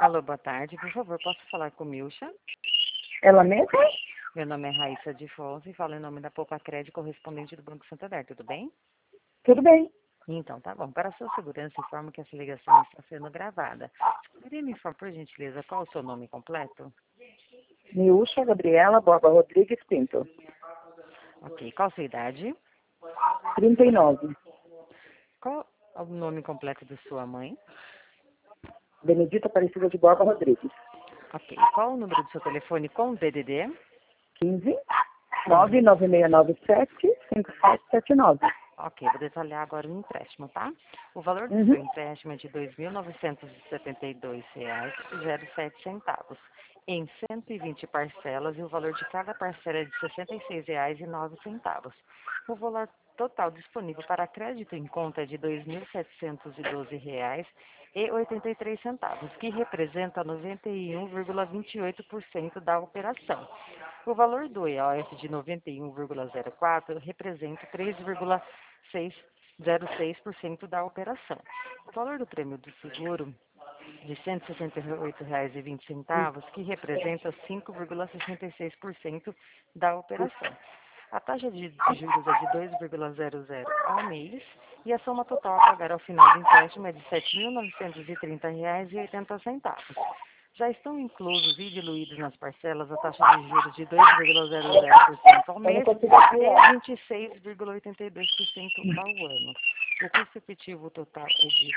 Alô, boa tarde. Por favor, posso falar com Milcha? Ela mesma? Meu nome é Raíssa de Fonse e falo em nome da Poupa-Crédito, correspondente do Banco Santander. Tudo bem? Tudo bem. Então, tá bom. Para a sua segurança, informo que essa ligação está sendo gravada. Poderia me informar, por gentileza, qual o seu nome completo? Miúcha Gabriela Borba Rodrigues Pinto. Ok. Qual a sua idade? 39. Qual o nome completo de sua mãe? Benedita Aparecida de Borba Rodrigues. Ok. Qual o número do seu telefone com DDD? 15 99697 5779. Ok, vou detalhar agora o empréstimo, tá? O valor do Uhum. seu empréstimo é de R$ 2.972,07, em 120 parcelas, e o valor de cada parcela é de R$ 66,09. O valor total disponível para crédito em conta é de R$ 2.712,83, que representa 91,28% da operação. O valor do EOF de 91,04 representa 3,606% da operação. O valor do prêmio do seguro de R$ 168,20, que representa 5,66% da operação. A taxa de juros é de 2,00 ao mês e a soma total a pagar ao final do empréstimo é de R$ 7.930,80. Já estão inclusos e diluídos nas parcelas a taxa de juros de 2,00% ao Eu não mês consigo e falar. 26,82% ao ano. O custo efetivo total é de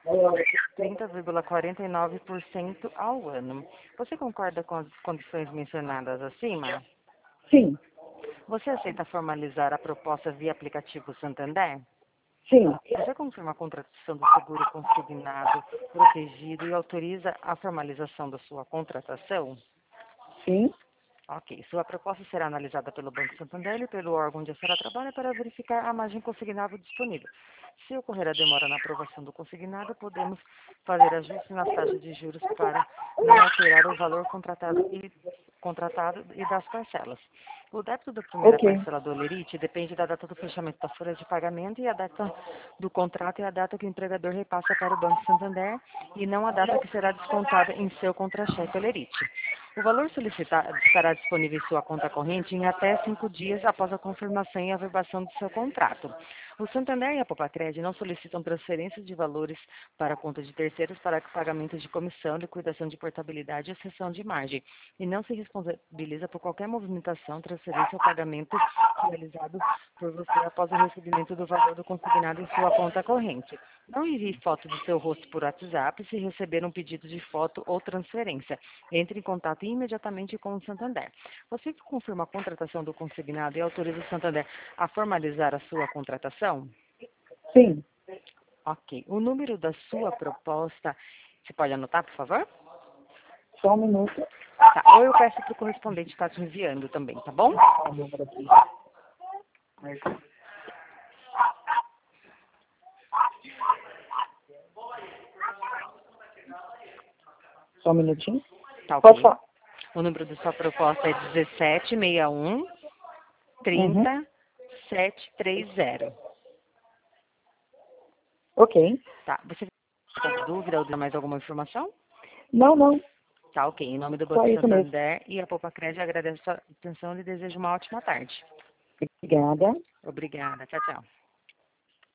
30,49% ao ano. Você concorda com as condições mencionadas acima? Sim, Você aceita formalizar a proposta via aplicativo Santander? sim, Você confirma a contratação do seguro consignado, protegido e autoriza a formalização da sua contratação? sim. Ok. Sua proposta será analisada pelo Banco Santander e pelo órgão onde a senhora trabalha para verificar a margem consignável disponível. Se ocorrer a demora na aprovação do consignado, podemos fazer ajustes nas taxas de juros para não alterar o valor contratado e das parcelas. O débito da primeira Ok, parcela do Olerite depende da data do fechamento da folha de pagamento e a data do contrato é a data que o empregador repassa para o Banco Santander e não a data que será descontada em seu contra-cheque Olerite. O valor solicitado estará disponível em sua conta corrente em até 5 dias após a confirmação e averbação do seu contrato. O Santander e a Poupa-Crédito não solicitam transferências de valores para a conta de terceiros para pagamento de comissão, liquidação de portabilidade e cessão de margem, e não se responsabiliza por qualquer movimentação, transferência ou pagamento realizado por você após o recebimento do valor do consignado em sua conta corrente. Não envie foto do seu rosto por WhatsApp se receber um pedido de foto ou transferência. Entre em contato imediatamente com o Santander. Você confirma a contratação do consignado e autoriza o Santander a formalizar a sua contratação? sim. Ok. O número da sua proposta, você pode anotar, por favor? Só um minuto. Tá. Ou eu peço para o correspondente estar te enviando também, tá bom? Só um minutinho. Tá Pode ok. falar. O número da sua proposta é 1761 Uhum. 30 730. Ok. Tá. Você tem alguma dúvida ou mais alguma informação? Não, não. Tá ok. Em nome do Só Banco isso mesmo. Santander e a Poupa-Crédito, agradeço a sua atenção e desejo uma ótima tarde. Obrigada. Obrigada. Tchau, tchau.